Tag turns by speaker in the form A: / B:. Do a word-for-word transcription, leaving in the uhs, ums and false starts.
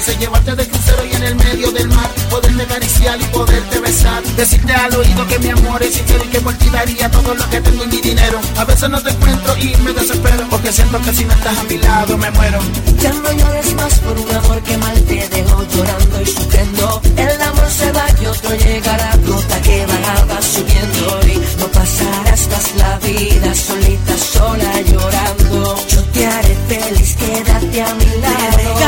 A: quise llevarte de crucero y en el medio del mar poderte acariciar y poderte besar. Decirte al oído que mi amor es sincero y que por ti daría todo lo que tengo y mi dinero. A veces no te encuentro y me desespero, porque siento que si no estás a mi lado me muero.
B: Ya no llores más por un amor que mal te dejó, llorando y sufriendo. El amor se va y otro llegará, nota que va subiendo y no pasarás más la vida solita, sola llorando. Yo te haré feliz, quédate a mi lado.